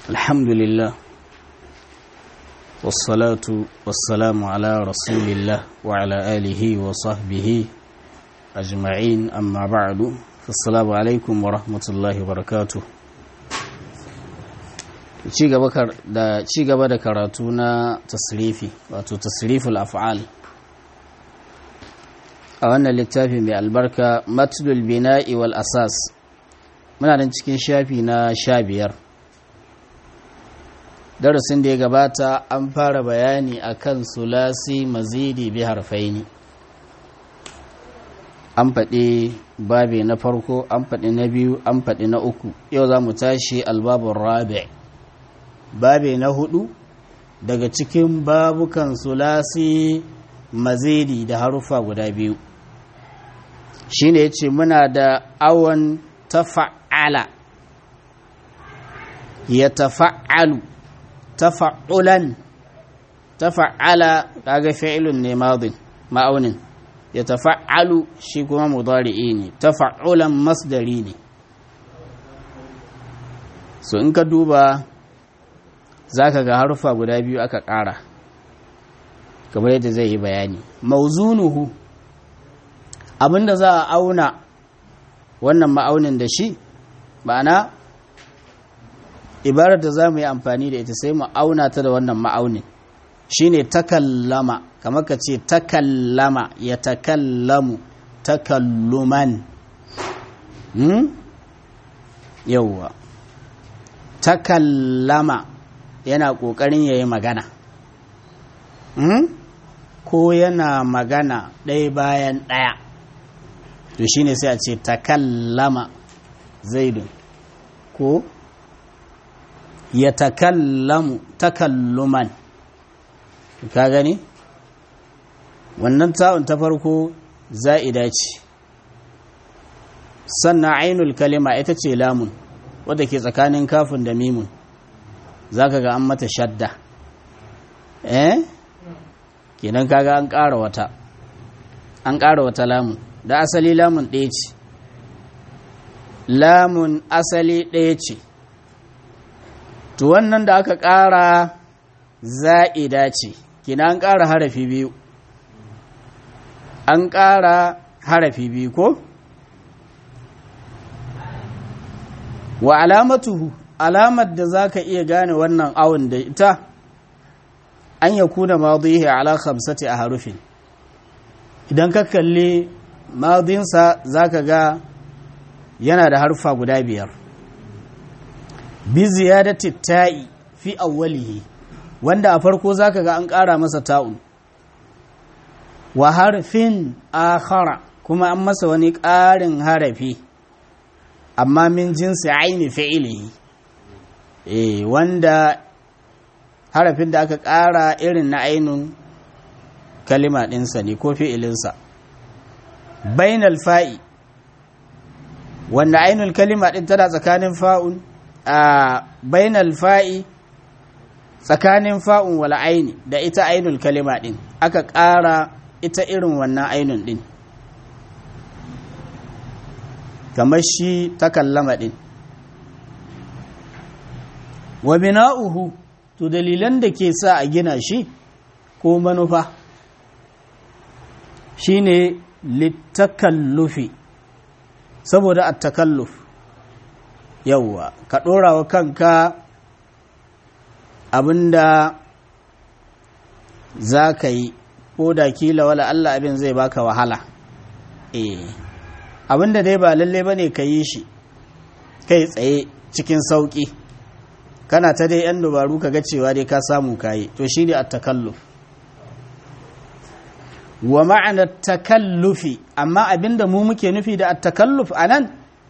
الحمد لله والصلاة والسلام على رسول الله وعلى آله وصحبه أجمعين أما بعد فالسلام عليكم ورحمة الله وبركاته ci gaba da karatu na tasrifi wato tasriful af'al a wannan littafi mai albarka matlul bina'i wal asas muna nan cikin shafi na 15 darasin da ya gabata an fara bayani akan sulasi mazidi bi harfaini an faɗi babi na farko an faɗi na biyu an faɗi na uku yau za mu tashi albabun rabi' babi na 4 daga cikin babukan sulasi mazidi da harufa guda biyu shine yace muna da awon tafa'ala ya tafa'alu tafa'ulan tafa'ala kaga fi'ilun ne madin ma'aunin ya tafa'alu shi kuma mudari'i ne tafa'ulan masdari ne so in ka duba zaka ga harufa guda biyu aka ƙara kamar yadda zai yi bayani mauzunuhu abinda za a auna wannan ma'aunin da shi ma'ana ibarar da za mu yi amfani da ita sai mu auna ta da wannan ma'aunin shine takallama kamar ka ce takallama ya takallamu takalluman yauwa takallama yana ƙoƙarin ya yi magana ko yana magana ɗaya bayan ɗaya to shine sai a ce takallama zaidun ko ya takallamu takalluman ka gani wannan ta'un ta farko za'ida ce sannan ainul kalima ita ce lamun wadda ke tsakanin kafin da mimun zaka ga an mata shadda kenan kaga an ƙara wata lamun da asali lamun ɗaya ce lamun asali ɗaya ce to wannan da aka ƙara za'ida ce kina an ƙara harafi biyu an ƙara harafi biyu ko wa alamatuhu alamar da za ka iya gane wannan awon da ita an ya kuna madihi ala khamsati a harufin idan ka kalli madinsa za ka ga yana da harufa guda 5 bi ziyadati ta'i fi awwalihi wanda a farko za ka ga an ƙara masa ta'un wa harfin akhara kuma an masa wani ƙarin harafi amma min jinsi aini fi'ilihi wanda harafin da aka ƙara irin na ainun kalima ɗinsa ne ko fi'ilinsa bainal fa'i wanda ainul kalima ɗin tana tsakanin fa'un a bainal fa'i tsakanin fa'un wala aini da ita ainul kalima ɗin aka ƙara ita irin wannan ainun ɗin kamar shi takallama ɗin wa bina'uhu to dalilan da ke sa a gina shi ko manufa shine littakallufi saboda at-takalluf yawwa ka dora wa kanka abinda za ka yi ko da kila wala Allah abin zai baka wahala abinda dai ba lalle bane ka yi shi kai tsaye cikin sauki kana ta dai yan dubaru kaga cewa dai ka samu kayi to shine at-takalluf wa ma'ana at-takallufi amma abinda mu muke nufi da at-takalluf anan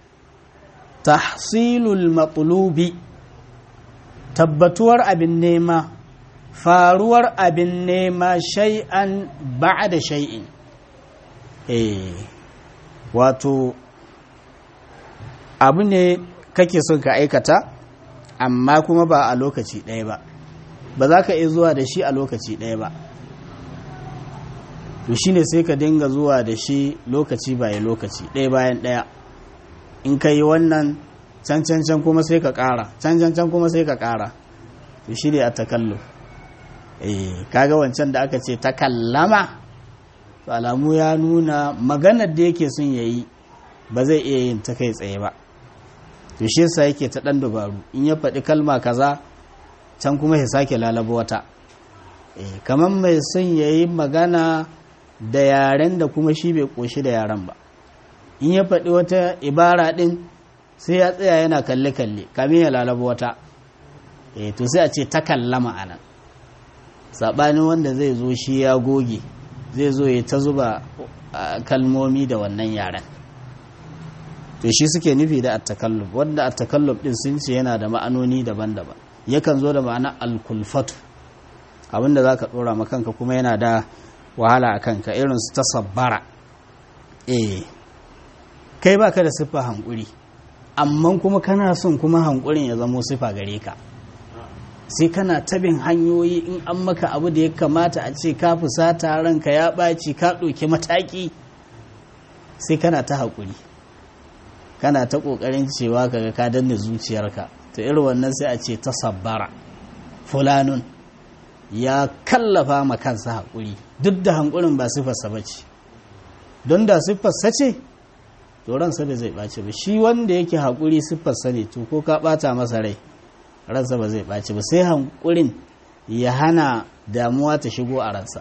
tahsilul matlubi tabbatuwar abin nema faruwar abin nema shay'an ba'da shay'in wato abu ne kake son ka aikata amma kuma ba a lokaci ɗaya ba ba za ka iya zuwa da shi a lokaci ɗaya ba to shine sai ka dinga zuwa da shi lokaci bayan lokaci ɗaya bayan ɗaya in ka yi wannan can kuma sai ka ƙara can kuma sai ka ƙara to shi ne a takalluf kaga wancan da aka ce takallama to alamu ya nuna maganar da yake son yayi ba zai iya yin ta kai tsaye ba to shi yasa yake ta dan dubaru in ya faɗi kalma kaza can kuma ya sake lalaba wata kamar mai son yayi magana da yaren da kuma shi bai koshi da yaren ba in ya faɗi wata ibara din sai ya tsaya yana kalle kamin ya lalaba wata to sai a ce takallama anan saɓanin wanda zai zo shi ya goge zai zo ya ta zuba kalmomi da wannan yaren to shi suke nufi da attakallub wanda attakallub din sun ce yana da ma'anoni daban-daban yakan zo da ma'ana alkulfatu abinda za ka ɗora makanka kuma yana da wahala a kanka irin su tasabbara kai baka da siffa hankuri amma kuma kana son kuma hankurin ya zamo siffa gare ka sai kana tabin hanyoyi in an maka abu da ya kamata a ce ka fusata ranka ya ɓaci ka ɗauki mataki sai kana ta haƙuri kana ta ƙoƙarin cewa kaga ka danne zuciyarka to irin wannan sai a ce ta sabbara fulanun ya kallafa ma kansa haƙuri duk da hankurin ba siffarsa ba ce don da siffarsa ce to ransa da zai ɓaci ba shi wanda yake haƙuri siffarsa ne to ko ka ɓata masa rai ransa ba zai ɓaci ba sai hankurin ya hana damuwa ta shigo a ransa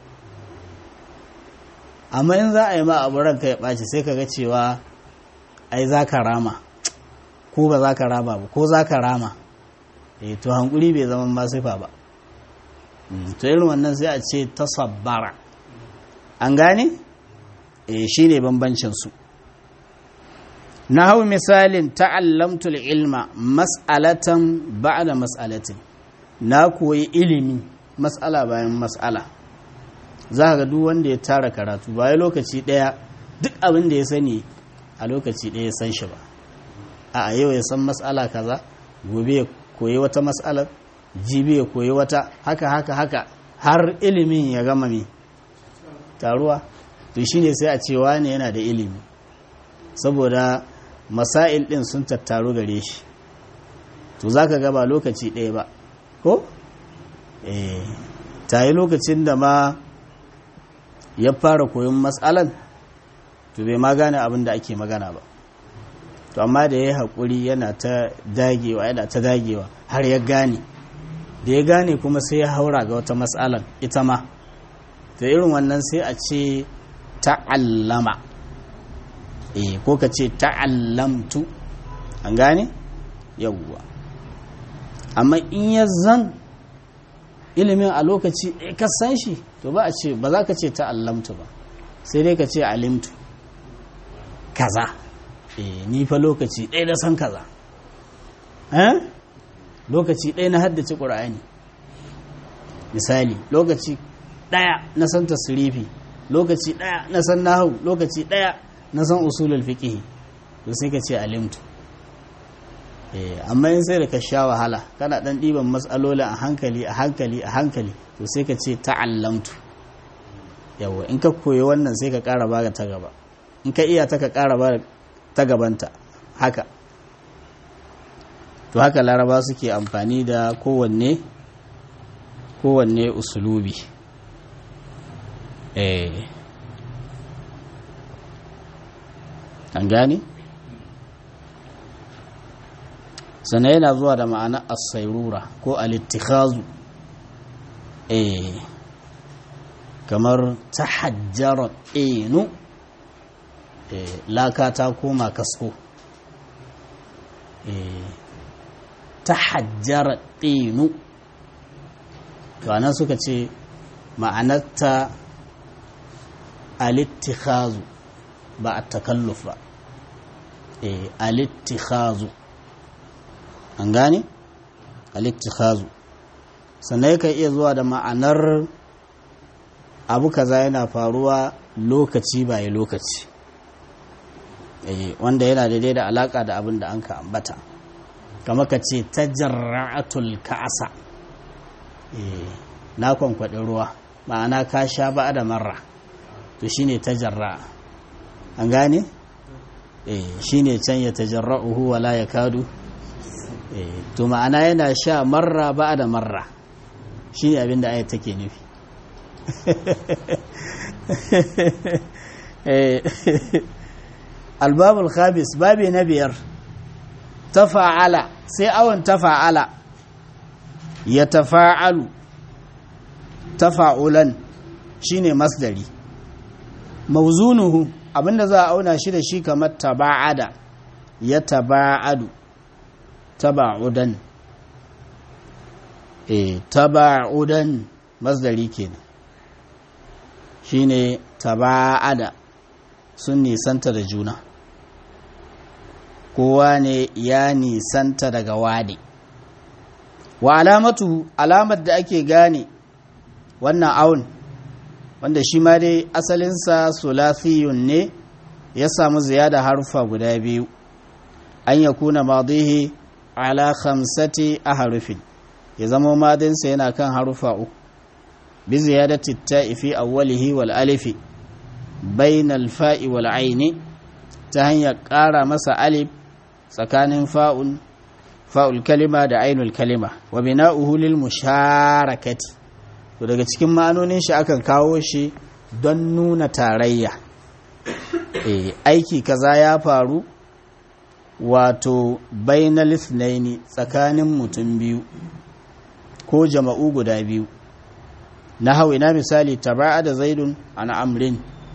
amma in za a yi ma abu ranka ya ɓaci sai ka ga cewa ai za ka rama ko ba za ka rama ba ko za ka rama to hankuri bai zama masifa ba to irin wannan sai a ce tasabbara an gane shi ne bambancinsu na hau misalin ta'allamtul ilma mas'alatan ba'da mas'alatin na koyi ilimi mas'ala bayan mas'ala za ga duk wanda ya tara karatu ba lokaci daya duk abin da ya sani a lokaci daya ya san shi ba a yau ya san mas'ala kaza gobe ya koyi wata mas'alar jibi ya koyi wata haka har ilimin ya gama mai taruwa to shine sai a cewa ne yana da ilimi saboda masail din sun tattaru gare shi to zaka ga ba lokaci ɗaya ba ko ta yi lokacin da ma ya fara koyon matsalan to bai ma gane abin da ake magana ba to amma da ya yi haƙuri yana ta dagewa har ya gane da ya gane kuma sai ya haura ga wata matsalan ita ma da irin wannan sai a ce ta'allama ko ka ce ta'allamtu an gane yawwa amma in ya zan ilimin a lokaci ɗaya ka san shi to ba za ka ce ta'allamtu ba sai dai ka ce alimtu kaza ni fa lokaci ɗaya na san kaza lokaci ɗaya na haddace ƙur'ani misali lokaci ɗaya na san tasrifi lokaci ɗaya na san nahwu lokaci ɗaya na san usulul fiqh to sai ka ce alimtu amma in sai da ka sha wahala kana dan diban matsalolin a hankali to sai ka ce ta'allamtu yawa in ka koyi wannan sai ka ƙara ba ta gaba in ka iya ta ka ƙara ba ta gabanta haka to haka laraba suke amfani da kowanne usulubi an gane sannan yana zuwa da ma'ana as-sayrura ko al-ittikhazu kamar tahajjara inu laka ta koma kasko tahajjara inu to anan suka ce ma'anarta al-ittikhazu ba at-takalluf ba al-ittikhazu an gane al-ittikhazu sannan yakan iya zuwa da ma'anar abu kaza yana faruwa lokaci bayan lokaci wanda yana daidai da alaka da abin da an ka ambata kama ka ce tajarra'atul ka'asa na kwankwaɗin ruwa ma'ana ka sha ba da marra to shine tajarra an gane shine can ya tajarra'uhu wala yakadu to ma'ana yana sha marra ba'da marra shine abinda ayat take nufi albabul khabis babi na biyar tafa'ala sai awon tafa'ala ya tafa'alu tafa'ulan shine masdari mawzunuhu abinda za a auna shi da shi kamar taba'ada ya taba'adu taba'udan taba'udan masdari kenan shine taba'ada sun nisanta da juna kowa ne ya nisanta daga wade wa alamatu alamar da ake gane wannan awun wanda shi ma dai asalinsa sulasiyun ne ya samu ziyada harufa guda biyu an ya kuna madihi ala khamsati ahrufin ya zama madinsa yana kan harufa uku bi ziyadati ta'i fi awwalihi wal alifi bayna al fa'i wal aini ta hanyar ƙara masa alif tsakanin fa'ul kalima da ainul kalima wa bina'uhu lil musharakati to daga cikin ma'anonin shi akan kawo shi don nuna tarayya aiki kaza ya faru wato bainal ithnaini tsakanin mutum biyu ko jama'u guda biyu na hawi na misali taba'ada zaidun an amrin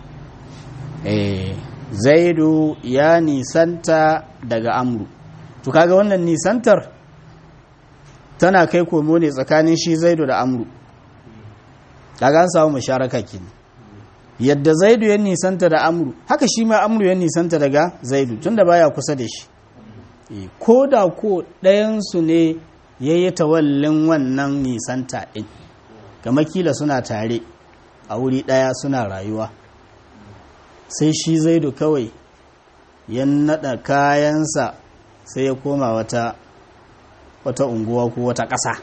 zaidu ya nisanta daga amru to kaga wannan nisantar tana kai komo ne tsakanin shi zaidu da amru kaga an samu musharaka kenan yadda zaidu ya nisanta da amru haka shi ma amru ya nisanta daga zaidu tunda baya kusa da shi ko da ko ɗayansu ne ya yi tawallin wannan nisanta ɗin kama kila suna tare a wuri ɗaya suna rayuwa sai shi zaidu kawai ya naɗa kayansa sai ya koma wata unguwa ko wata ƙasa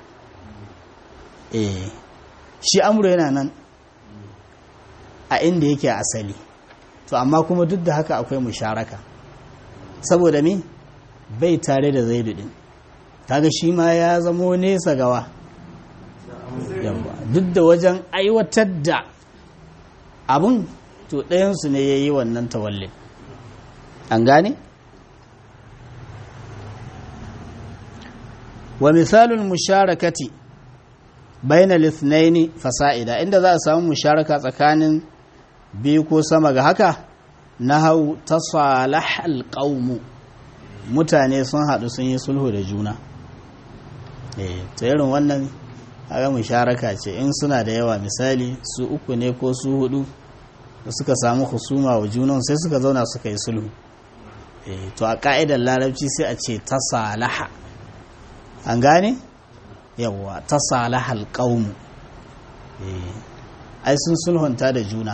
shi amuru yana nan a inda yake asali to amma kuma duk da haka akwai musharaka saboda me bai tare da zaidu din kaga shi ma ya zamo nesa gawa yawa duk da wajen aiwatar da abun to ɗayansu ne ya yi wannan tawallin an gane wa misalul musharakati bainal ithnaini fasa'ida inda za a samu musharaka tsakanin biyu ko sama ga haka nahau tasalahal qaumu mutane sun haɗu sun yi sulhu da juna ta irin wannan haka musharaka ce in suna da yawa misali su uku ne ko su hudu da suka samu husuma wa junan sai suka zauna suka yi sulhu to a ka'idar larabci sai a ce tasalaha an gane yawa tasalahal qaumu ai sun sulhunta da juna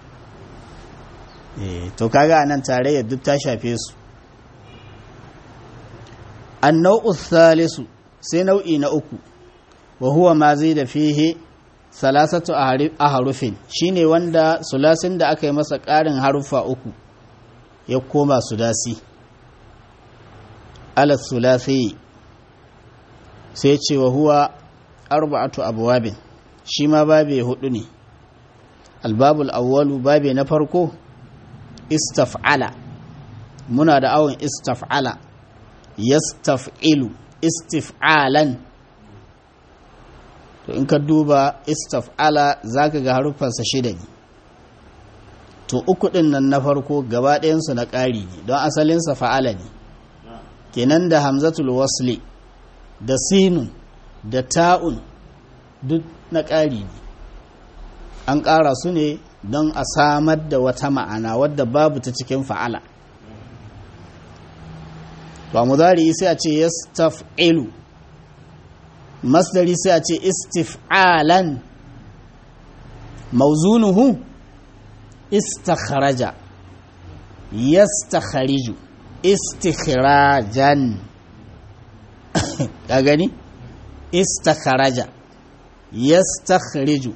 to kaga anan tarayyar duk ta shafe su annau'u thalisu sai nau'i na uku wa huwa ma da fihi salasatu ahrufin shine wanda sulasin da aka yi masa ƙarin harufa uku ya koma sudasi ala sulasi sai ce wa huwa arba'atu abwabin shi ma babe hudu ne albabul awwalu babe na farko istaf'ala muna da awon istaf'ala yastaf'ilu istif'alan to in ka duba istaf'ala zaka ga harufansa shida ne to uku din nan na farko gaba ɗayansu na ƙari ne don asalinsa fa'ala ne kenan da hamzatul wasli da sinun da ta'un duk na ƙari ne an ƙara su ne don a samar da wata ma'ana wadda babu ta cikin fa'ala to a mudari sai a ce yastaf'ilu masdari sai a ce istif'alan mawzunuhu istakharaja yastakhariju istikhrajan ka gani istakharaja yastakhriju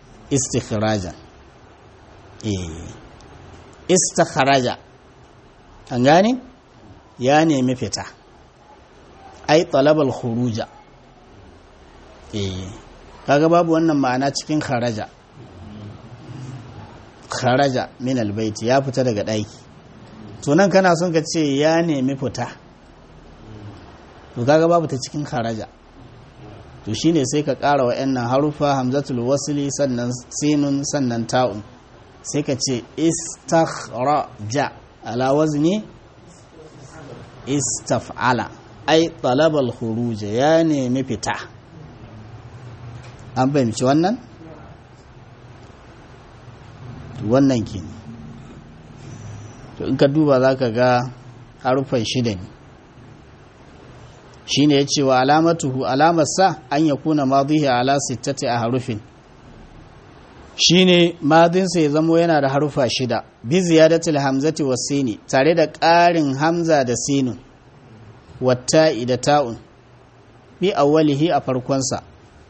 istikhrajan istakharaja an gane ya nemi fita ai talabal khuruja kaga babu wannan ma'ana cikin kharaja min albayti ya fita daga daki to nan kana son ka ce ya nemi fita to kaga babu ta cikin kharaja to shine sai ka ƙara wa'annan harufa hamzatul wasli sannan sinun sannan ta'un sai ka ce istakhraja ala wazni istaf'ala ai talabal khuruj ya nemi fita an fahimci wannan ke to in ka duba za ka ga harufan shida ne shine ya ce wa alamatuhu alamarsa an ya kuna madihi ala sittati a harufin shine madinsa ya zamo yana da harufa shida bi ziyadatul hamzati was sini tare da ƙarin hamza da sinun watta'i da ta'un bi awwalihi a farkonsa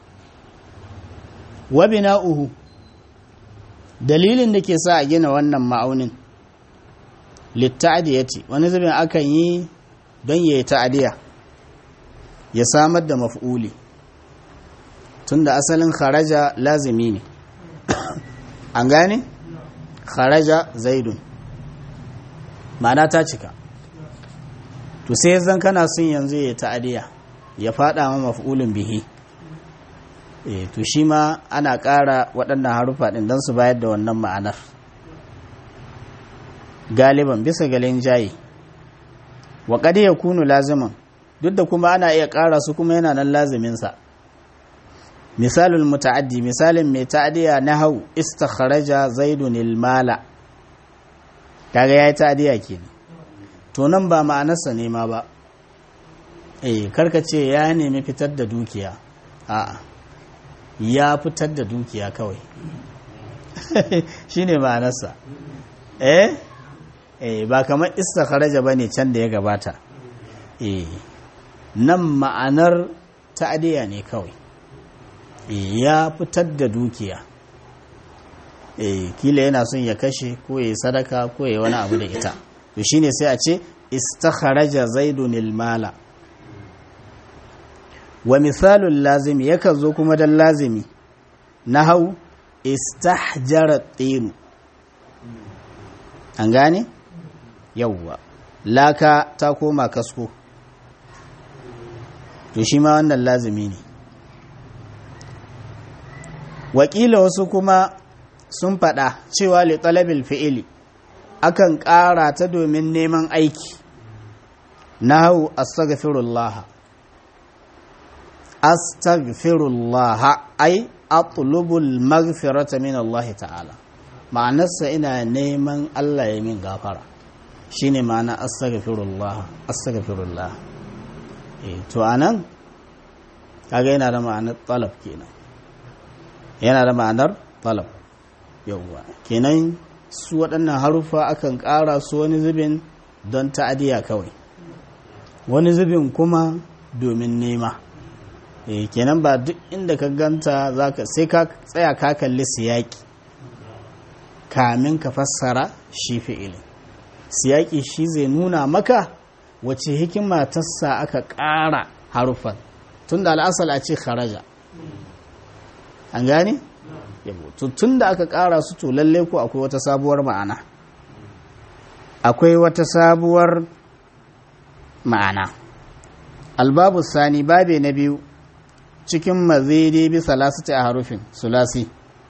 wa bina'uhu dalilin da ke sa a gina wannan ma'aunin litta'diyati wani zubin akan yi don yayi ta'diya ya samar da maf'uli tunda asalin kharaja lazimi ne an gane kharaja zaidun ma'ana ta cika to sai zan kana son yanzu ya ta'adiya ya fada ma maf'ulun bihi to shi ma ana ƙara waɗannan harufa ɗin don su bayar da wannan ma'anar galiban bisa galin jayi wa qad yakunu laziman duk da kuma ana iya ƙara su kuma yana nan laziminsa misalul muta'addi misalin mai ta'diya nahau istakharaja zaidun almala kaga yayi ta'diya kenan to nan ba ma'anarsa ne ma ba karka ce ya nemi fitar da dukiya a'a ya fitar da dukiya kawai shine ma'anarsa ba kamar istakharaja bane can da ya gabata nan ma'anar ta'diya ne kawai ya fitar da dukiya kila yana son ya kashe ko ya sadaka ko ya wani abu da ita to shine sai a ce istakharaja zaidun almala wa misalul lazimi yakan zo kuma dan lazimi nahau istahjara tinu an gane yawwa laka ta koma kasko to shi ma wannan lazimi ne wakila wasu kuma sun faɗa cewa li talabil fi'ili akan ƙara ta domin neman aiki nahu astaghfirullah ai atlubul maghfirata min Allah ta'ala ma'anarsa ina neman Allah ya min gafara shine ma'ana astaghfirullah to anan kaga yana da ma'anar talab kenan yana da ma'anar talab yawwa kenan su waɗannan harufa akan ƙara su wani zubin don ta'adiya kawai wani zubin kuma domin nema kenan ba duk inda ka ganta zaka sai ka tsaya ka kalli siyaki kamin ka fassara shi fi'ilin siyaki shi zai nuna maka wace hikima tassa aka ƙara harufan tunda al'asal a ce kharaja an gane tun da aka ƙara su to lalle ko akwai wata sabuwar ma'ana albabu sani babe na biyu cikin mazidi bi salasati a harufin sulasi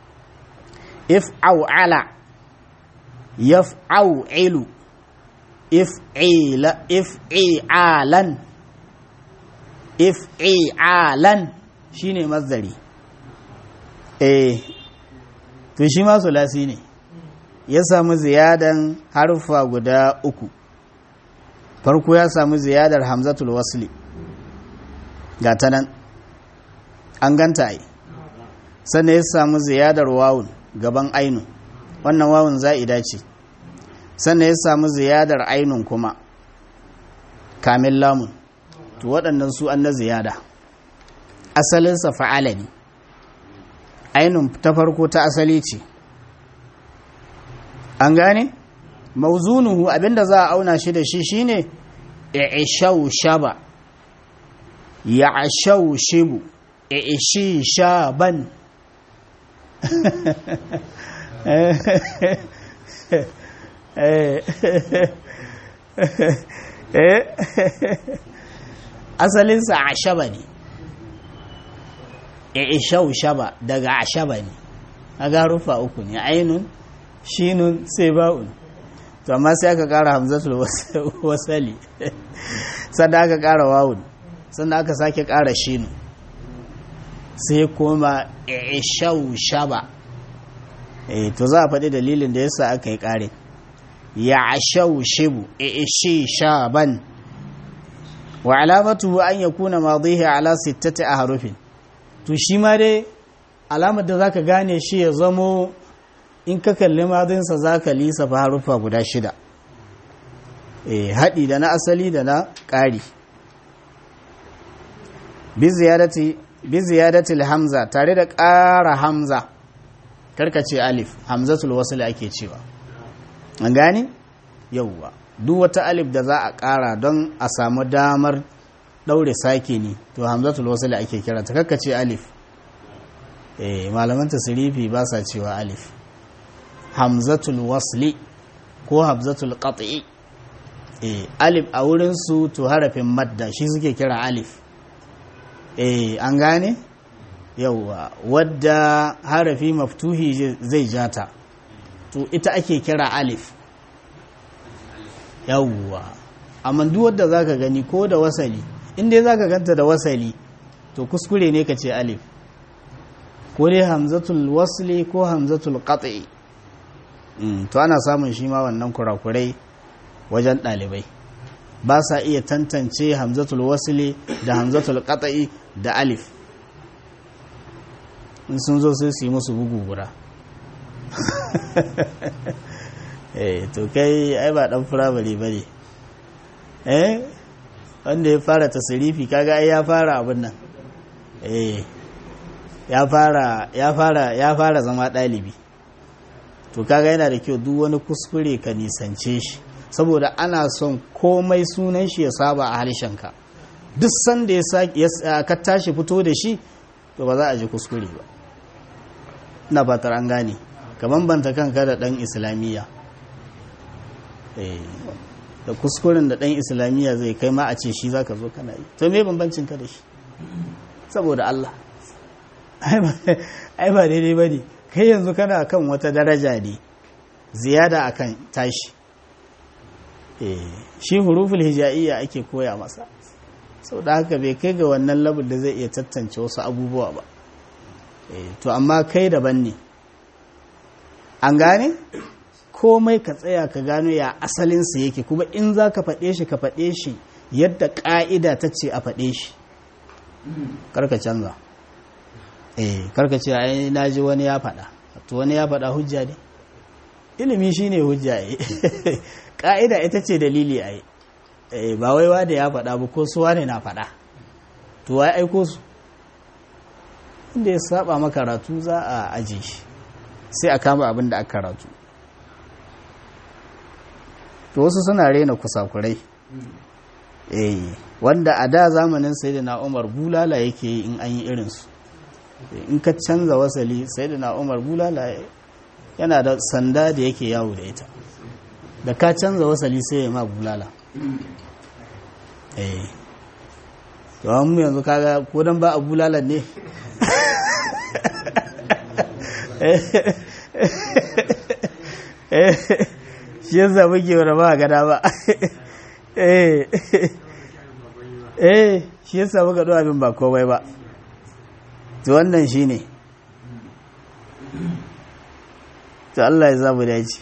if'ala yaf'alu if'ialan shine mazdari to shi ma sulasi ne ya samu ziyadan harfa guda uku farko ya samu ziyadar hamzatul wasli ga ta nan an ganta ai sannan ya samu ziyadar wawun gaban ainun wannan wawun za'ida ce sannan ya samu ziyadar ainun kuma kamil lamun to waɗannan su an na ziyada asalinsa fa'ala ne ainun ta farko ta asali ce an gane mauzunuhu abinda za a auna shi da shi shine i'shawshaba ya'shawshibu i'shishaban asalinsa ashaba ne i'shawshaba daga ashaba ne aga rufa uku ne ainun shinun sai ba'un to amma sai aka kara hamzatul wasali sannan aka kara wawun sannan aka sake kara shinu sai kuma i'shawshaba to za a faɗi dalilin da yasa aka yi ƙarin ya'shawshibu i'shishaban wa alamatuhu an yakuna madihi ala 6 ahrufin to shi ma dai alamar da zaka gane shi ya zamo in ka kalli madinsa zaka lissafa harufa guda 6 haɗi da na asali da na ƙari bi ziyadati hamza tare da ƙara hamza karkace alif hamzatul wasl ake cewa an gane yauwa duk wata alif da za a ƙara don a samu damar ɗaure sake ne to hamzatul wasl ake kiranta karkace alif malaman tasrifi ba sa cewa alif hamzatul wasli ko hamzatul qat'i alif a wurin su to harafin madda shi suke kira alif an gane yauwa wadda harafi maftuhi zai jata to ita ake kira alif yauwa amma duk wadda zaka gani ko da wasali inda zaka ganta da wasali to kuskure ne ka ce alif ko dai hamzatul wasli ko hamzatul qat'i to ana samun shi ma wannan kurakurai wajen ɗalibai ba sa iya tantance hamzatul wasli da hamzatul qat'i da alif in sun zo sai su yi musu bugu guda to kai ai ba dan firamare ba ne wanda ya fara tasirifi kaga ai ya fara abin nan ya fara zama ɗalibi to kaga yana da kyau duk wani kuskure ka nisance shi saboda ana son komai sunan shi ya saba a harshenka duk sanda ya ka tashi fito da shi to ba za a ji kuskure ba ina fatar an gane ka bambanta kanka da ɗan islamiyya da kuskuren da ɗan islamiyya zai kai ma a ce shi za ka zo kana yi to me bambancin ka da shi saboda Allah ai ba daidai ba ne kai yanzu kana kan wata daraja ne ziyada akan tashi shi huruful hija'iyya ake koya masa sau da haka bai kai ga wannan labul da zai iya tattance wasu abubuwa ba to amma kai daban ne an gane komai ka tsaya ka gano ya asalinsa yake kuma in za ka faɗe shi yadda ƙa'ida ta ce a faɗe shi karka canza karka ce ai na ji wani ya faɗa to wani ya faɗa hujja ne ilimi shi ne hujja ƙa'ida ita ce dalili a ba wai da ya faɗa ba ko suwa ne na faɗa to wai aiko su inda ya saba maka karatu za a aje shi sai a kama abin da aka karatu to wasu suna rena kusakurai wanda a da zamanin sayyidina Umar bulala yake yi in an yi irinsu in ka canza wasali sayyidina Umar bulala yana da sanda da yake yawo da ita da ka canza wasali sai ya ma bulala to an mu yanzu kaga ko dan ba a bulalan ne shi yasa muke wani ba gada ba shi yasa muka ɗo abin ba komai ba to wannan shi ne to Allah ya zamu dace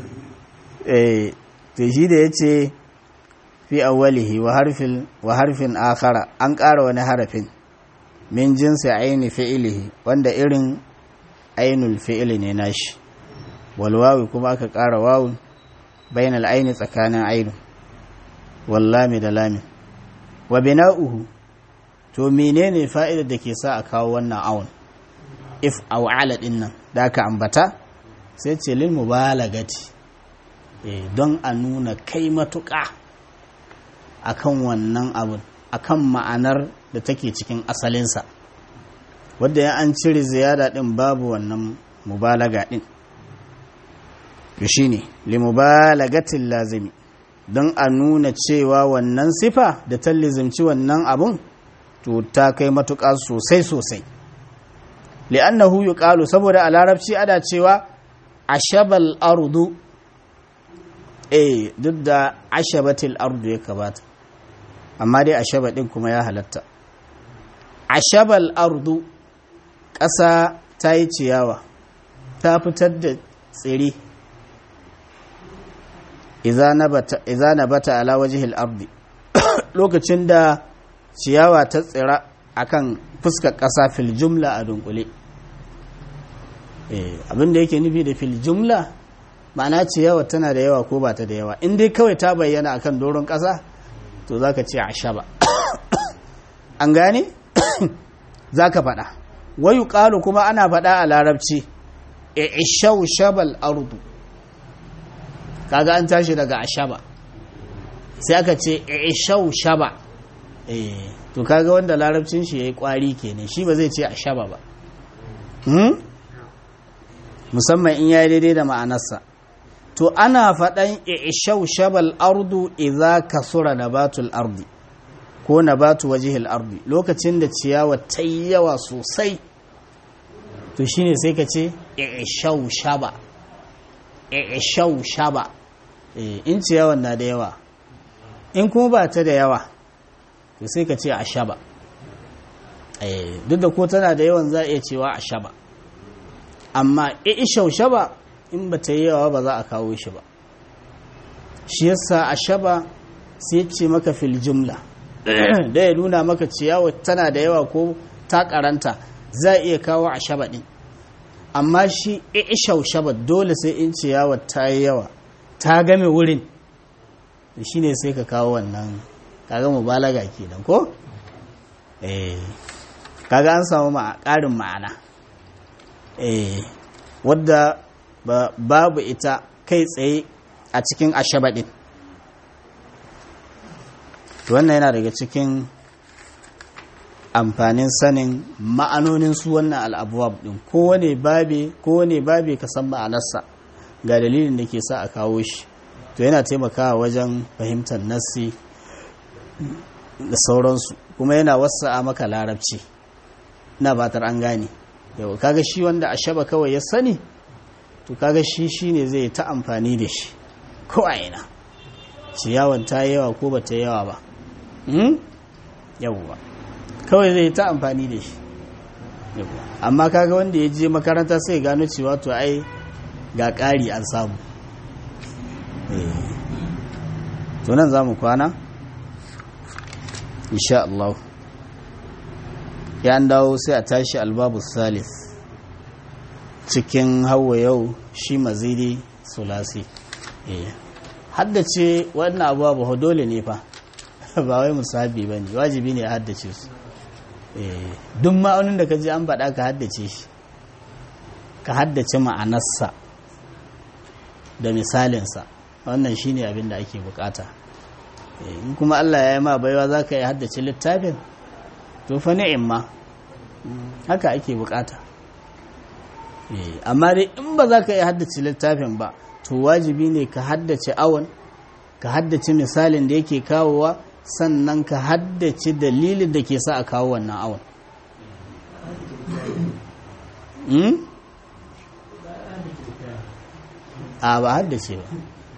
to shi da ya ce fi awwalihi wa harfin akhara an ƙara wani harafin min jinsi aini fi'ilihi wanda irin ainul fi'ili ne nashi walwawi kuma aka ƙara wawun bainal aini tsakanin ainu wallami da lami wa bina'uhu to menene fa'idar da ke sa a kawo wannan awun if aw ala din nan da aka ambata sai ce lil mubalagati don a nuna kai matuƙa akan wannan abun, akan ma'anar da take cikin asalinsa, wadda ya an cire ziyada din babu wannan mubalaga din. to shine limubalagatil lazimi, don a nuna cewa wannan sifa da ta lizimci wannan abun to ta kai matuƙa sosai sosai. li'annahu yuqalu, saboda a larabci ada cewa ashabal ardu, duk da ashabatil ardu ya kabata, amma dai ashaba din kuma ya halatta. ashabal ardu, ƙasa ta yi ciyawa, ta fitar da tsiri, iza nabata ala wajhil ardi, lokacin da ciyawa ta tsira akan fuskar ƙasa fil jumla a dunkule. abinda yake nufi da fil jumla, ma'ana ciyawa tana da yawa ko ba ta da yawa, in dai kawai ta bayyana akan doron ƙasa to zaka ce ashaba. an gane? zaka faɗa. wayu ƙalu, kuma ana faɗa a larabci ishau shabal ardu, kaga an tashi daga ashaba sai aka ce ishau shaba. to kaga wanda larabcin shi yayi kwari kenan, shi ba zai ce ashaba ba, musamman in yayi daidai da ma'anarsa. to ana faɗan ishau shabal ardu idza kasura nabatul ardi ko nabatu wajhil ardi, lokacin da ciyawa ta yawa sosai, to shine sai ka ce ishau shaba. ishau shaba, in ciyawan na da yawa, in kuma ba ta da yawa to sai ka ce ashaba. duk da ko tana da yawan za a iya cewa ashaba, amma ishau shaba in ba ta yi yawa ba za a kawo shi ba. shi yasa ashaba sai ce maka fil jumla, da ya nuna maka ciyawa tana da yawa ko ta karanta, za a iya kawo ashaba din. amma shi ishaushaba dole sai in ciyawa ta yi yawa, ta game wurin, shi ne sai ka kawo wannan, kaga mubalaga kenan ko? kaga an samu ƙarin ma'ana, wadda babu ita kai tsaye a cikin ashaba din. wannan yana daga cikin amfanin sanin ma'anonin su wannan al'abuwab din. kowane babe ka san ma'anarsa, ga dalilin da ke sa a kawo shi, to yana taimakawa wajen fahimtar nassi da sauransu, kuma yana wasa maka larabci. na batar an gane. yau kaga shi wanda ashaba kawai ya sani, to kaga shi ne zai ta amfani da shi ko a ina, ciyawan ta yawa ko ba ta yawa ba, yawwa kawai zai ta amfani da shi. amma kaga wanda ya je makaranta sai gano cewa to ai ga ƙari an samu. to nan za mu kwana insha Allah, ya dawo sai a tashi albabu salis cikin hawa yau shi mazidi sulasi. haddace wannan abubuwa dole ne fa, ba wai musabi ba ne, wajibi ne a haddace su. duk ma'aunin da ka ji an faɗa ka haddace shi, ka haddace ma'anarsa da misalinsa, wannan shi ne abin da ake bukata. in kuma Allah ya yi ma baiwa za ka yi haddace littafin, to fa ni'imma, haka ake bukata. amma dai in ba za ka yi haddace littafin ba, to wajibi ne ka haddace awon, ka haddace misalin da yake kawowa, sannan ka haddace dalilin da ke sa a kawo wannan awon. a ba haddace ba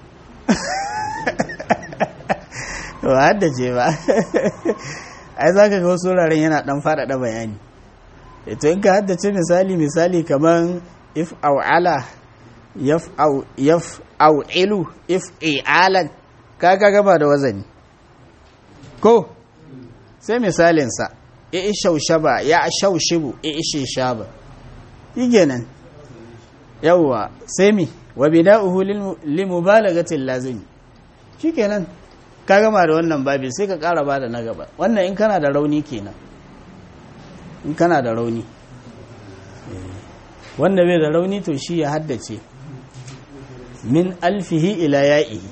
ba haddace ba ai za ka ga wasu wuraren yana dan faɗaɗa bayani. to in ka haddace misali kamar if au'ala yaf'a'ilu if i'alan, ka gaba da wazani ko sai misalinsa shaushaba ya shaushibu shaba yigenan. yawwa sai mi wa bida'uhu limubalagatil lazimi, shikenan ka gama da wannan babi, sai ka ƙara bada na gaba. wannan in kana da rauni kenan, in kana da rauni. wanda bai da rauni to shi ya haddace min alfihi ila ya'ihi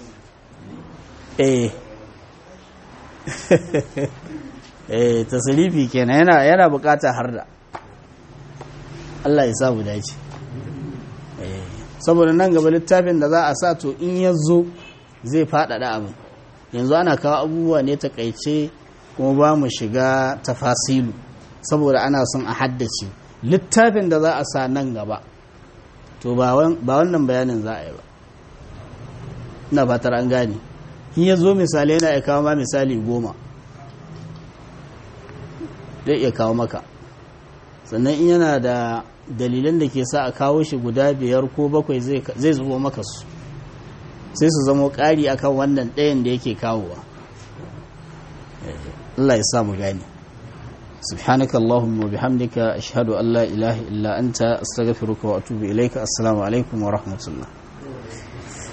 tasrifi kenan yana bukata har da Allah ya samu dace saboda nan gaba littafin da za a sa to in ya zo zai faɗaɗa abin yanzu ana kawo abubuwa ne takaice kuma ba mu shiga tafasilu saboda ana son a haddace littafin da za a sa nan gaba to ba wannan bayanin za a yi ba ina fatar an gane in ya zo misali yana ya kawo ma misali 10 zai iya kawo maka sannan in yana da dalilan da ke sa a kawo shi guda 5 ko 7 zai zubo maka su sai su zama ƙari akan wannan ɗayan da yake kawowa Allah ya samu gani subhanaka allahumma bihamdika ashhadu an la ilaha illa anta astaghfiruka wa atubu ilaika assalamu alaikum wa rahmatullah